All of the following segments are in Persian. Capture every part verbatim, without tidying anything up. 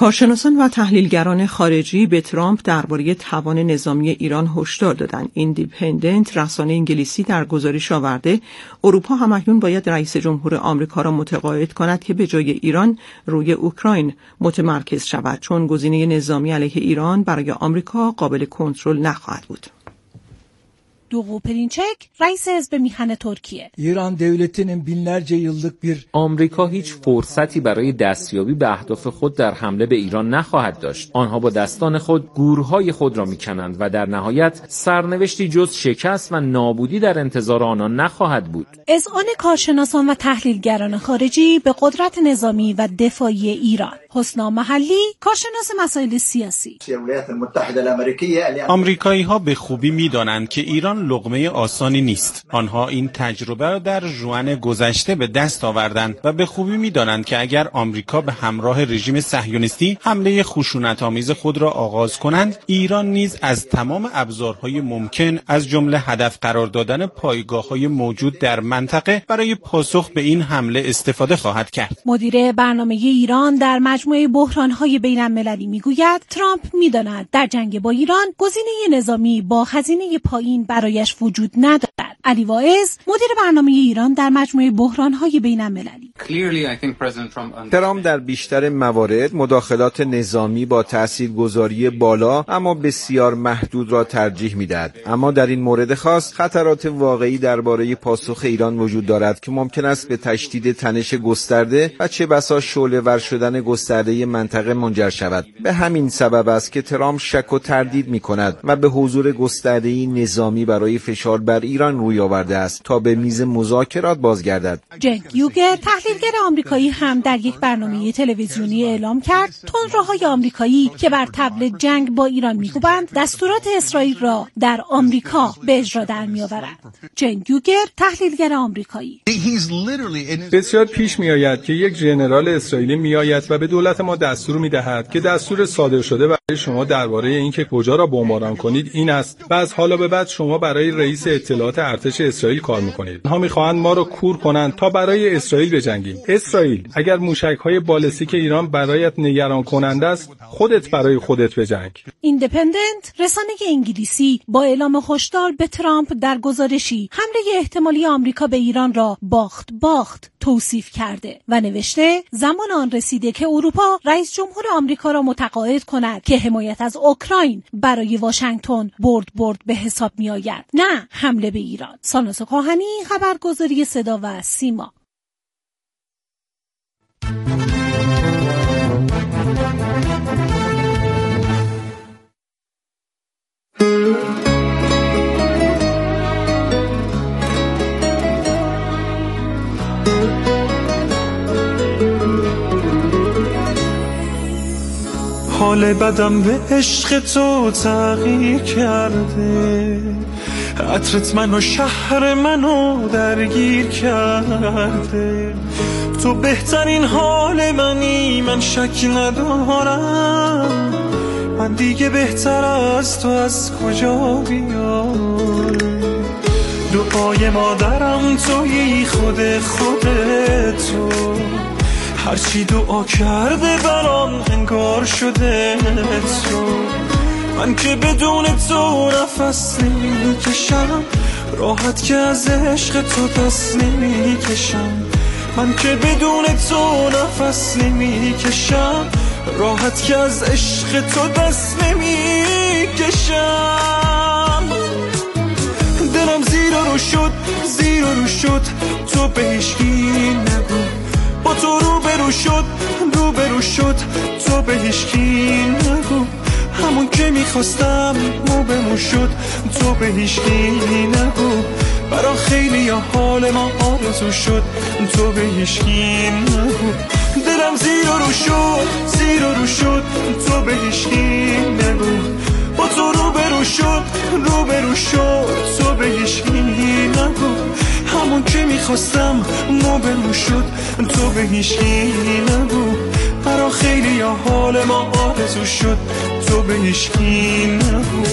کارشناسان و تحلیلگران خارجی به ترامپ درباره توان نظامی ایران هشدار دادند. ایندیپندنت رسانه انگلیسی در گزارش آورده اروپا همکنون باید رئیس جمهور آمریکا را متقاعد کند که به جای ایران روی اوکراین متمرکز شود، چون گزینه nizami علیه ایران برای آمریکا قابل کنترل نخواهد بود. دوغو پرینچک رئیس حزب میهن ترکیه: İran devletinin binlerce yıllık bir آمریکا هیچ فرصتی برای دستیابی به اهداف خود در حمله به ایران نخواهد داشت. آنها با دستان خود گورهای خود را میکنند و در نهایت سرنوشتی جز شکست و نابودی در انتظار آنان نخواهد بود. اذعان کارشناسان و تحلیلگران خارجی به قدرت نظامی و دفاعی ایران. حسنا محلی، کارشناس مسائل سیاسی: آمریکایی‌ها به خوبی می‌دانند که ایران لقمه آسانی نیست. آنها این تجربه را در ژوئن گذشته به دست آوردند و به خوبی می‌دانند که اگر آمریکا به همراه رژیم صهیونیستی حمله خشونت‌آمیز خود را آغاز کنند، ایران نیز از تمام ابزارهای ممکن از جمله هدف قرار دادن پایگاه‌های موجود در منطقه برای پاسخ به این حمله استفاده خواهد کرد. مدیر برنامه ایران در مجموعه بحران‌های بین‌المللی می‌گوید ترامپ می‌داند در جنگ با ایران گزینه نظامی با هزینه پایین برایش وجود ندارد. علی واعظ، مدیر برنامه ایران در مجموعه بحران‌های بین‌المللی: ترامپ در بیشتر موارد مداخلات نظامی با تاثیرگذاری بالا اما بسیار محدود را ترجیح می‌دهد. اما در این مورد خاص خطرات واقعی درباره پاسخ ایران وجود دارد که ممکن است به تشدید تنش گسترده و چه بسا شعله‌ور شدن گسترده منطقه منجر شود. به همین سبب است که ترامپ شک و تردید می‌کند و به حضور گسترده‌ای نظامی برای فشار بر ایران روی آورده است تا به میز مذاکرات بازگردد. جنگ یوگر، تحلیلگر آمریکایی، هم در یک برنامه تلویزیونی اعلام کرد تندروهای آمریکایی که بر طبل جنگ با ایران می‌کوبند دستورات اسرائیل را در آمریکا به اجرا در می‌آورد. جنگ یوگر، تحلیلگر آمریکایی: بسیار پیش می‌آید که یک ژنرال اسرائیلی می‌آید و به دولت ما دستور می‌دهد که دستور صادر شده برای شما درباره اینکه کجا را بمباران کنید این است و از حالا به بعد شما برای رئیس اطلاعات ارتش اسرائیل کار می‌کنید. آنها می‌خواهند ما را کور کنند تا برای اسرائیل بجنگیم. اسرائیل، اگر موشک‌های بالستیک ایران برایت نگران کننده است، خودت برای خودت بجنگ. ایندیپندنت، رسانه انگلیسی، با اعلام هشدار به ترامپ در گزارشی حمله احتمالی آمریکا به ایران را باخت باخت توصیف کرده و نوشته زمان آن رسیده که اروپا رئیس جمهور آمریکا را متقاعد کند که حمایت از اوکراین برای واشنگتن برد برد به حساب می آید، نه حمله به ایران. ساناس کاهنی، خبرگزاری صدا و سیما. حال بدم به عشق تو تغییر کرده، عطرت منو شهر منو درگیر کرده. تو بهترین حال منی، من شک ندارم. من دیگه بهتر از تو از کجا بیام؟ دعای مادرم تویی، خود خودتو. هرچی دعا کرده برام انگار شده تو. من که بدون تو نفس نمیکشم، راحت که از عشق تو دست نمیکشم. من که بدون تو نفس نمیکشم، راحت که از عشق تو دست نمیکشم. دلم زیر رو شد، زیر رو شد، تو به هیچکی نگو. با تو رو برو شد، رو برو شد، تو به هیچکی نگو. همون که میخواستم مو به مو شد، تو به هیچکی نگو. برا خیلی یا حال ما آرزو شد، تو به هیچکی نگو. دلم زیر رو شد، زیر رو شد، تو به هیچکی نگو. با تو رو برو شد، رو برو شد، تو به هیچکی نگو. همون که میخواستم مو به مو شد، تو به هیچکی نگو. برا خیلی یا حال ما آرزو شد، تو به هیچکی نگو.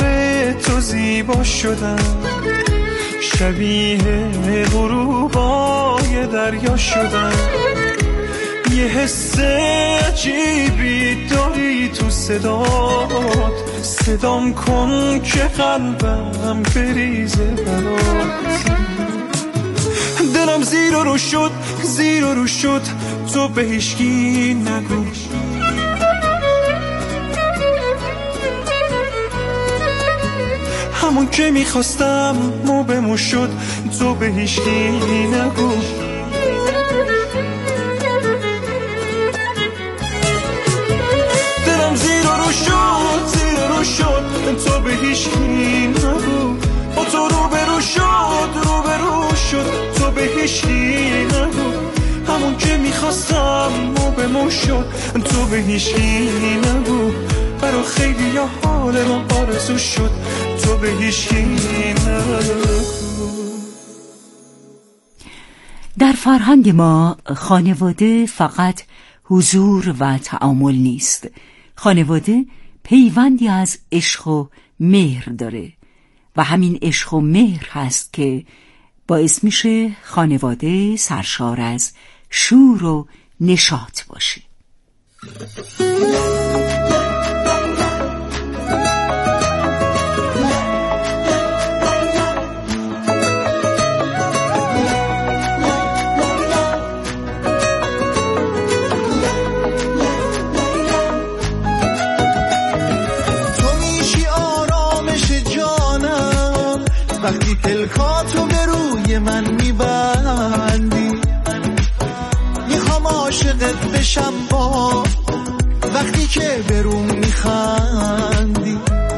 تو زیبا شدم، شبیه غروبای دریا شدم. یه حس عجیبی داری تو صدات، صدام کن که قلبم بریزه برات. دلم زیر و رو شد، زیر و رو شد، تو به هیچکی نگو. همون که میخواستم مو به مو شد، تو به هیچکی نگو. دلم زیر و رو شد، زیر و رو شد، تو به هیچکی نگو. با تو رو به رو شد، رو به رو شد، تو به هیچکی نگو. همون که میخواستم مو به مو شد، تو به هیچکی نگو. برا خیلی یا حال ما آرزو شد، تو به هیچکی نگو. در فرهنگ ما خانواده فقط حضور و تعامل نیست. خانواده پیوندی از عشق و مهر داره و همین عشق و مهر هست که باعث میشه خانواده سرشار از شور و نشاط باشه. وقتی پلکاتو به روی من میبندی، میخوام عاشقت بشم با وقتی که برون میخندی.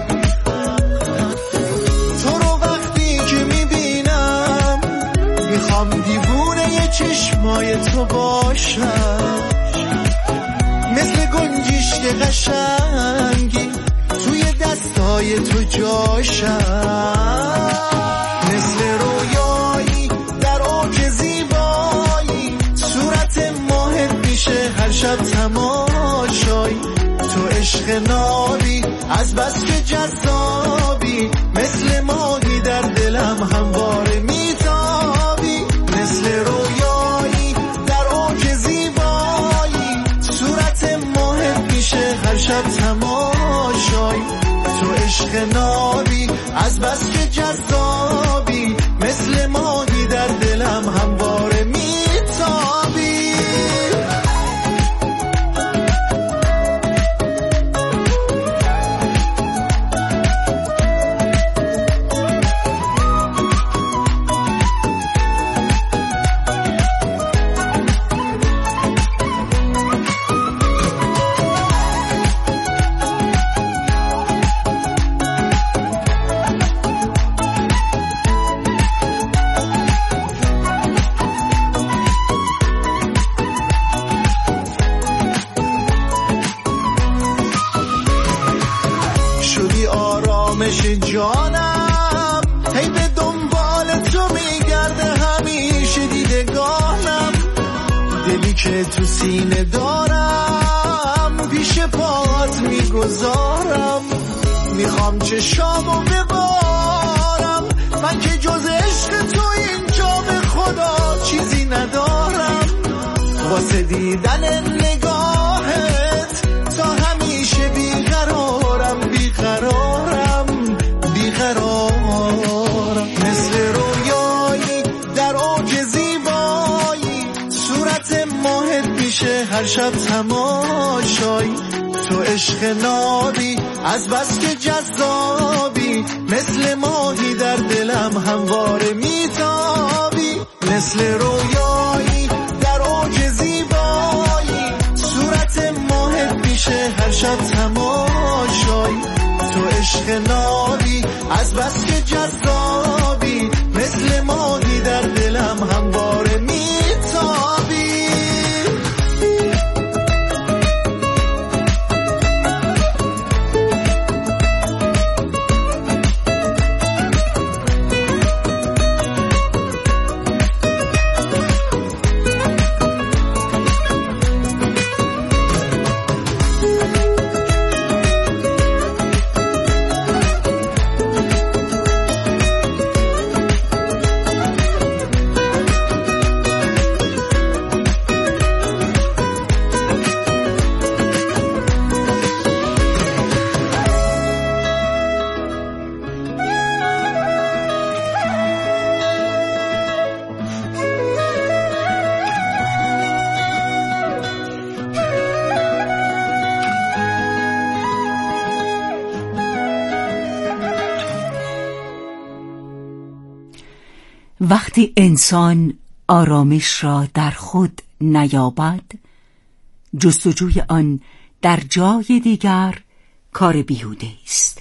تو رو وقتی که میبینم میخوام دیوونه ی چشمای تو باشم، مثل گنجیشک قشنگی توی دستای تو جاشم. مثل رویایی در اوج زیبایی، صورت ماهت میشه هر شب تماشایی. تو عشق نابی از بس که جذابی، مثل ماهی در دلم همواره میتابی. مثل رویایی در اوج زیبایی، صورت ماهت میشه هر شب تماشایی. تو عشق نابی از بس که جذابی، مثل ماهی در دلم همواره میتابی. جانم هی به دنبال تو میگرده همیشه دیدگانم. دلی که تو سینه دارم پیش پات میگذارم. میخوام چشامو ببارم، من که جز عشق تو اینجا به خدا چیزی ندارم. واسه دیدن نگاهت تا همیشه بیقرارم، بیقرارم بیقرارم. مثل رویایی در اوج زیبایی، صورت ماهت میشه هر شب تماشایی. تو عشق نابی از بس که جذابی، مثل ماهی در دلم همواره میتابی. مثل رویایی در اوج زیبایی، صورت ماهت میشه هر شب تماشایی. تو عشق نابی از بس که جذابی، مثل ماهی در دلم همواره میتابی. وقتی انسان آرامش را در خود نیابد، جستجوی آن در جای دیگر کار بیهوده است.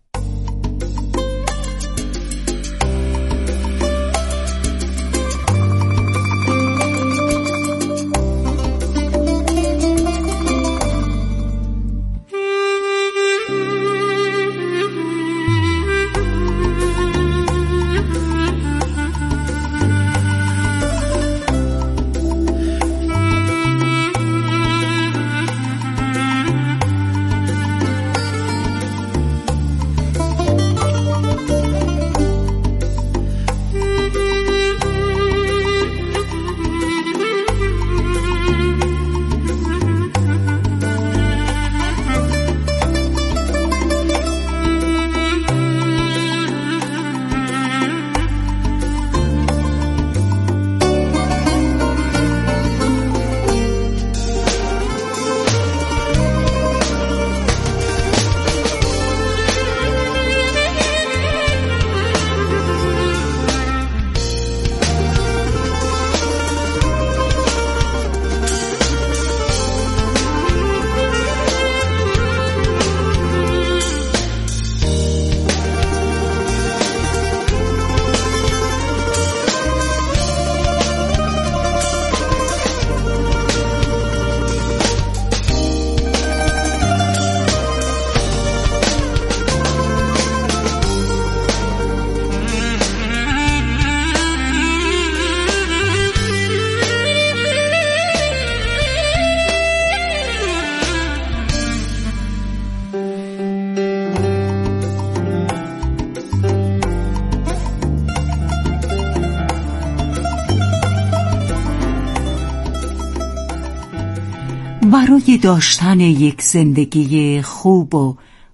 برای داشتن یک زندگی خوب و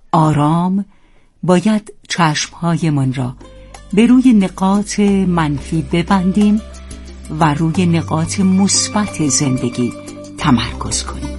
آرام باید چشمهایمان را به روی نقاط منفی ببندیم و روی نقاط مثبت زندگی تمرکز کنیم.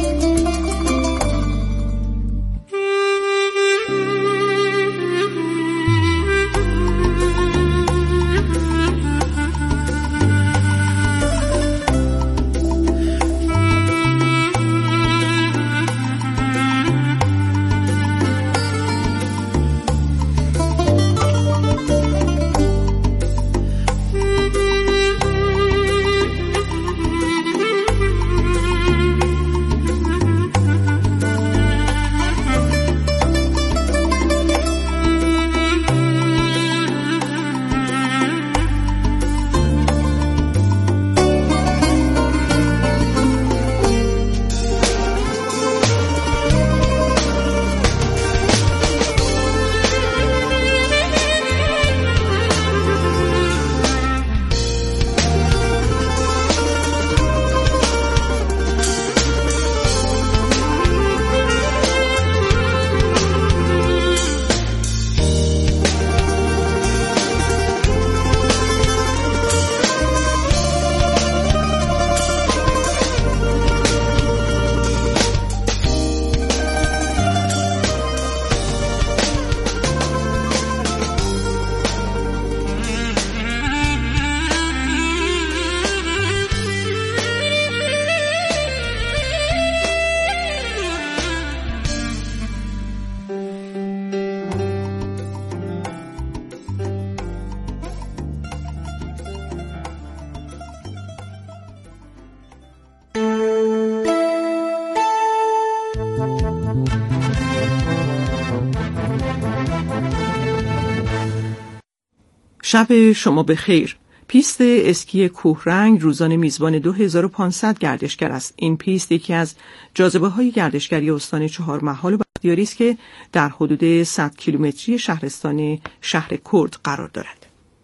شب شما بخیر. پیست اسکی کوهرنگ روزانه میزبان دو هزار و پانصد گردشگر است. این پیست یکی از جاذبه‌های گردشگری استان چهارمحال و بختیاری است که در حدود صد کیلومتری شهرستان شهر کرد قرار دارد.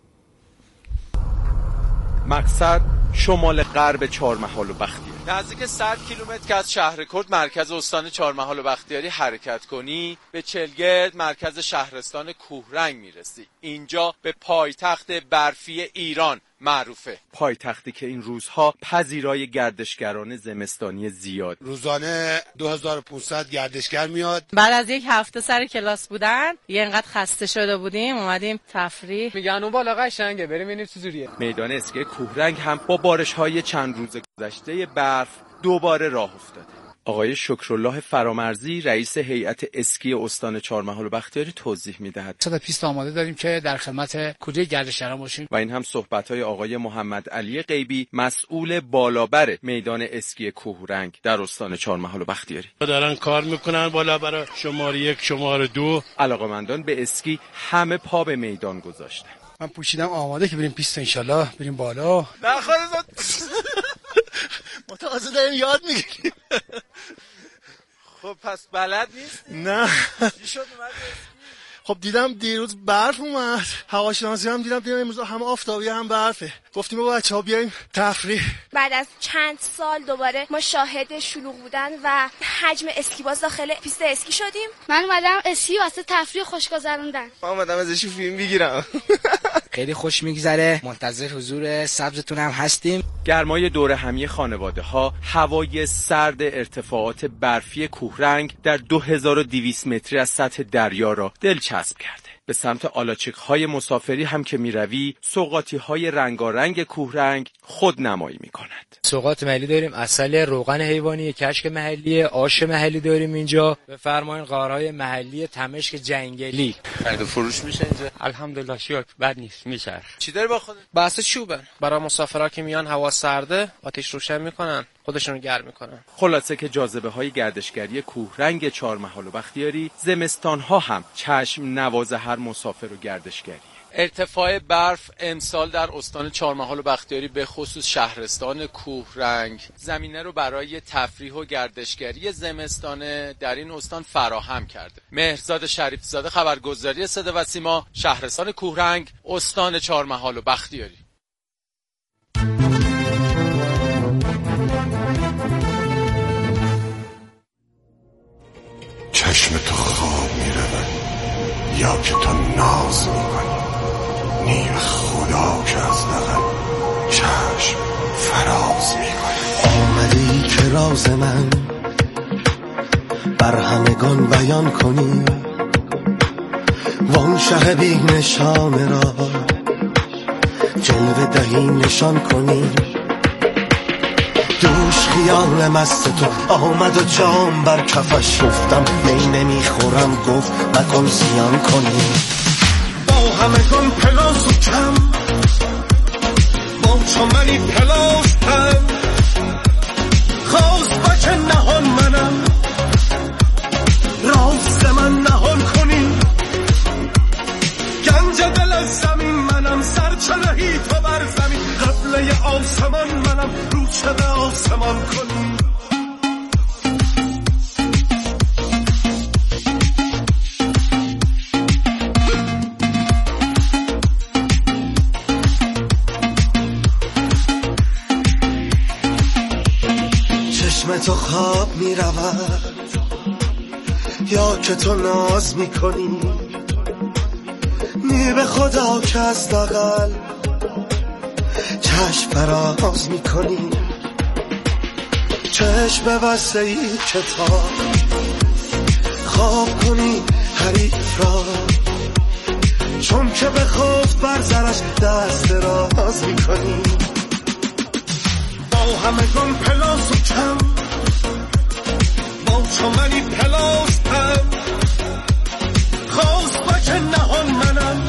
مقصد شمال غرب چهارمحال و بختیاری. نزدیک صد کیلومتر که از شهر کرد مرکز استان چهارمحال و بختیاری حرکت کنی به چلگرد مرکز شهرستان کوهرنگ میرسی. اینجا به پایتخت برفی ایران معروفه. پایتختی که این روزها پذیرای گردشگران زمستانی زیاد. روزانه دو هزار و پانصد گردشگر میاد. بعد از یک هفته سر کلاس بودن یه انقدر خسته شده بودیم اومدیم تفریح. میگن اون بالا قشنگه بریم ببینیم چه جوریه. میدان اسکی کوهرنگ هم با بارش‌های چند روز گذشته برف دوباره راه افتاده. آقای شکرالله فرامرزی رئیس هیئت اسکی استان چهارمحال و بختیاری توضیح می‌دهد. صد پیست آماده داریم که در خدمت کوچه گردشگران باشیم. و این هم صحبت‌های آقای محمد علی غیبی مسئول بالابر میدان اسکی کوهرنگ در استان چهارمحال و بختیاری. دارن کار میکنن بالابر شماره یک شماره دو. علاقه‌مندان به اسکی همه پا به میدان گذاشتن. من پوشیدم آماده که بریم پیست انشالله بریم بالا. نه خودت ما تازه داریم یاد میگیریم. خب پس بلد نیست؟ نه. چی شد اومد؟ خب دیدم دیروز برف اومد، هواشناسی هم دیدم دیدم امروز هم آفتابی هم برفه. گفتیم با بچه‌ها بیایم تفریح. بعد از چند سال دوباره ما شاهد شلوغ بودن و حجم اسکیباز داخل پیست اسکی شدیم. من اومدم اسکی واسه تفریح خوش گذروندن. من اومدم ازش فیلم بگیرم. خیلی خوش میگذره، منتظر حضور سبزتون هم هستیم. گرمای دور همی خانواده ها، هوای سرد ارتفاعات برفی کوهرنگ در دو هزار و دویست متری از سطح دریا را دلچسب کرده. به سمت آلاچیق های مسافری هم که می روی، سوغاتی های رنگارنگ کوهرنگ خود نمایی می کند. سوغات محلی داریم، عسل، روغن حیوانی، کشک محلی، آش محلی داریم اینجا. بفرمایید غارهای محلی تمشک جنگلی. خرید و فروش میشه اینجا؟ الحمدلله شکر بد نیست میشه. چی داری با خودت؟ بحث چوبه. برای مسافرا که میان هوا سرده، آتش روشن میکنن، خودشونو گرم میکنن. خلاصه که جاذبه های گردشگری کوهرنگ چهارمحال و بختیاری زمستان ها هم چشم نواز هر مسافر و گردشگری. ارتفاع برف امسال در استان چهارمحال و بختیاری به خصوص شهرستان کوهرنگ زمینه رو برای تفریح و گردشگری زمستانه در این استان فراهم کرده. مهرزاد شریفزاده، خبرگزاری صدا و سیما، شهرستان کوهرنگ، استان چهارمحال و بختیاری. چشم تو خواب می رود یا که تو ناز می کنی، نیم خدا که از دقل چشم فراز می کنی. آمدی که راز من بر همگان بیان کنی، وان شه بی نشانه را جلوه دهی نشان کنی. دوش خیال مست تو آمد و جام بر کفش، گفتم می نمیخورم، گفت مکن زیان کنی. با همه کن پلاس و کم، با چمنی پلاس تن، خواست بچه نهان منم، راست من نهان کنی. گنج دل از زمین منم، سرچلهی تو بر زمین، قبله آسمان منم، رو شده آسمان کنی. چشم تو خواب می رود یا که تو ناز می کنی، نی به خدا که از دقل چشم فراز می کنی. چشم بسته ای کتاب خواب کنی حریف را، چون که به خود بر سرش دست دراز می کنی. با همه گن پلاس و کم، با چمنی پلاس هم، خواست بچه نهان منم،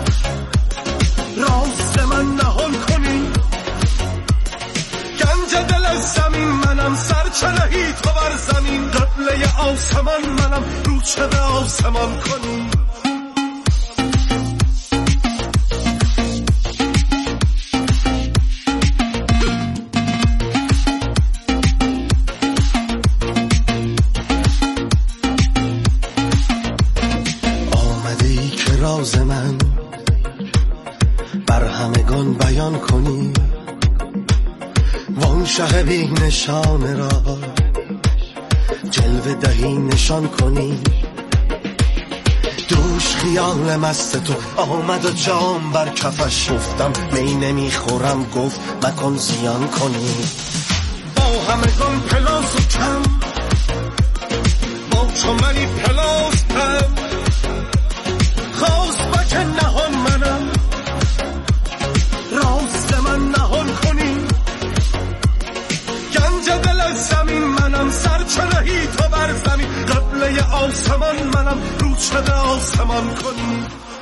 راست من نهان کنی. گنج دل از زمین منم، سرچلهی تو بر زمین، قبله آسمان منم، رو شده آسمان کنی. راز من بر همگان بیان کنی، وان شه بی نشانه را جلوه دهی نشان کنی. دوش خیال مست تو آمد و جام بر کفش. گفتم می نمیخورم، گفت مکن زیان کنی. با همگان پلاس و کم، با چو منی پلاس کم. خواست بچه نهان منم، راست من نهان کنی. گنج دل از زمین منم، سر چنهی تو بر زمین. قبله آسمان منم، رو شده آسمان کنی.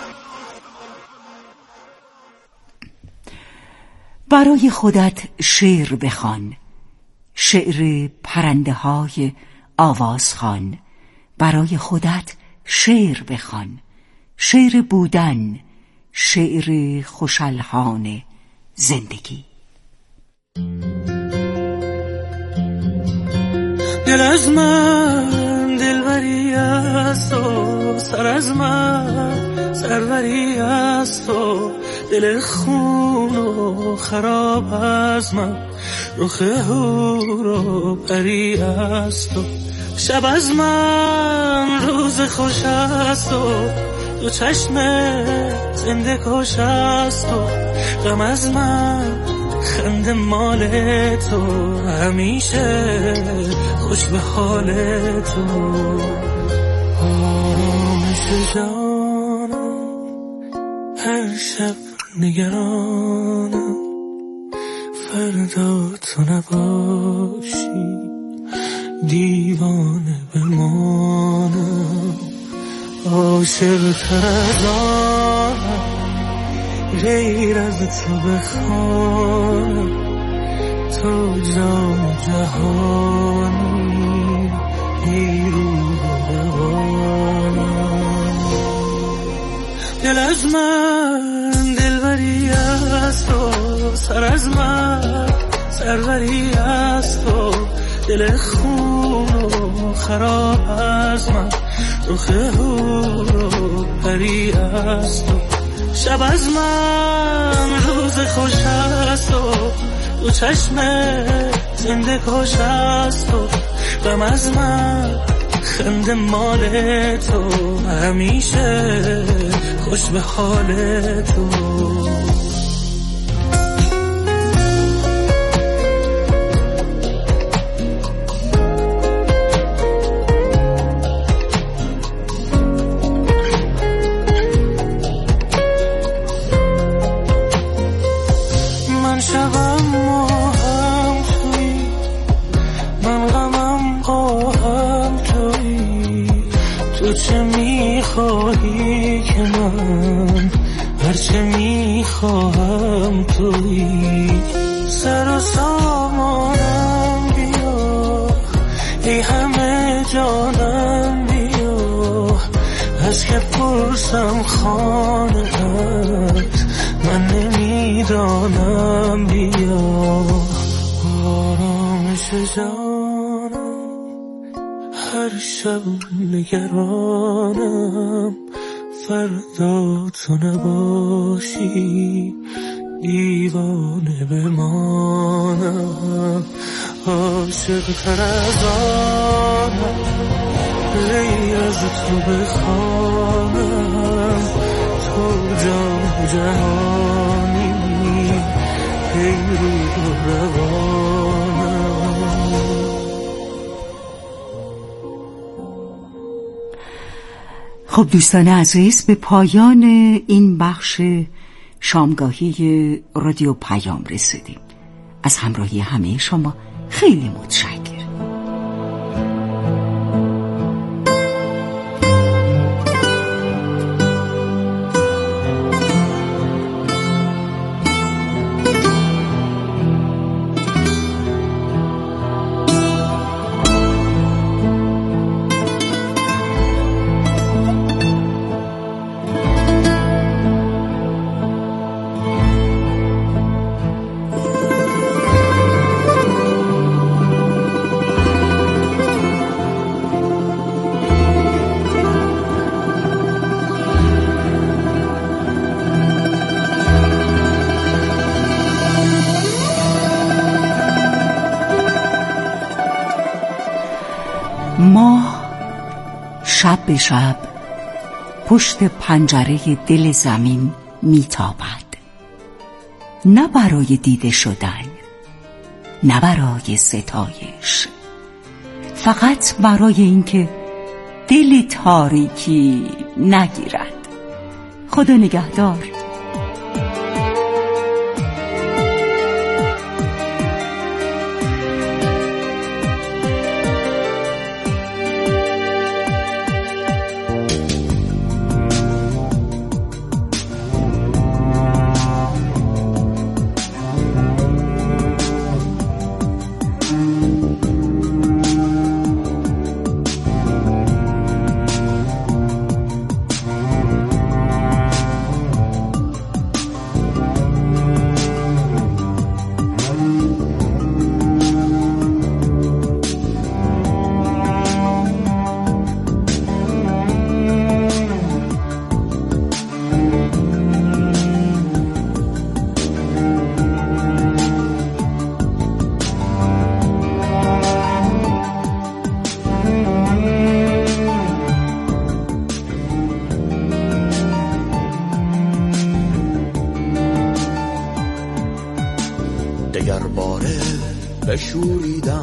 برای خودت شعر بخوان، شعر پرنده های آواز خوان. برای خودت شعر بخوان، شعر بودن، شعر خوشالهان زندگی. دل از من دلبری است و سر از من سروری است و دل خون و خراب از من رخ هور و پری است و شب از من روز خوش است و دو چشم زنده کش است و غم از من خنده مال تو همیشه خوش به حال تو. آرامش جانم هر شب نگرانم فردا تو نباشی دیوانه بمانم. عاشق تر از آنم غیر از تو بخوانم تو جان جهانی ای روح روانم. دل از من دلبری است و سر از من سروری است و دل خون و خراب از من رخ هور و پری است و شب از من روز خوش است و دو چشم زنده کش است و غم از من خنده مال تو همیشه خوش به حال تو. خواهی که من هرچه میخواهم تویی. سر و سامانم بیا ای همه جانم بیا. از که پرسم خانه‌ات من نمیدانم بیا. آرامش جانم هر شب نگرانم فردا تو نباشی دیوانه بمانم. عاشق تر از آنم غیر از تو بخوانم تو جان جهانی ای روح روانم. خب دوستان عزیز، به پایان این بخش شامگاهی رادیو پیام رسیدیم. از همراهی همه شما خیلی متشکرم. ماه شب به شب پشت پنجره دل زمین میتابد، نه برای دیده شدن، نه برای ستایش، فقط برای اینکه دل تاریکی نگیرد. خدا نگهدار. دگر باره بشوریدم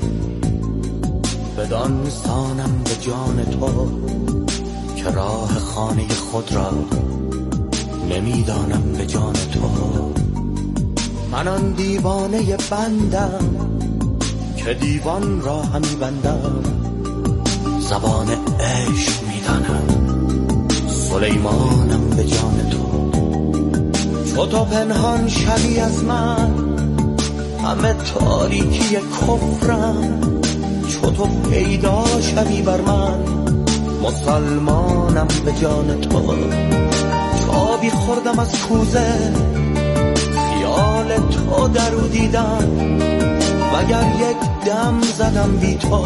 بدان سانم به جان تو که راه خانه خود را نمیدانم به جان تو. من آن دیوانه بندم که دیوان را همی بندم، زبان عشق میدانم سلیمانم به جان تو. چو تو پنهان شوی از من همه تاریکی کفرم، چو تو پیدا شوی بر من مسلمانم به جان تو. چابی خوردم از کوزه خیال تو درو دیدم، وگر یک دم زدم بی تو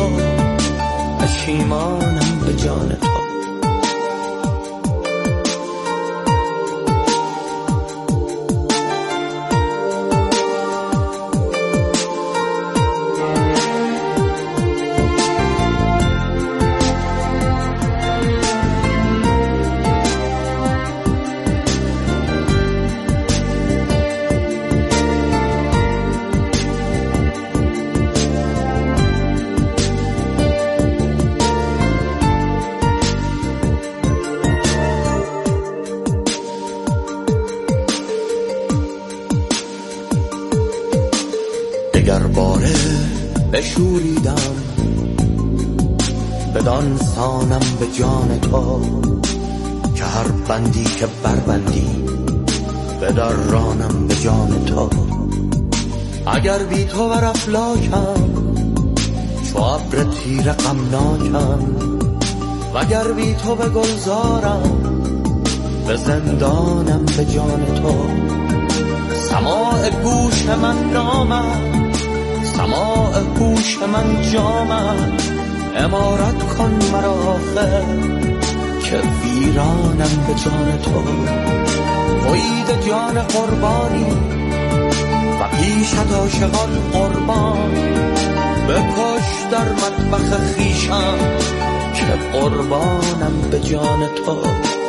پشیمانم به جان تو. دگر باره بشوریدم بدان سانم به جان تو که هر بندی که بربندی بدرانم به جان تو. اگر بی تو بر افلاکم چو ابر تیره غمناکم، وگر بی تو به گلزارم به زندانم به جان تو. سماع گوش من نامد، سماع گوش من جامد، امارت کن مرا آخر که ویرانم به جان تو. تویید جان قربانی و پیشت عاشقان قربان، بکش در مطبخ خویشم که قربانم به جان تو.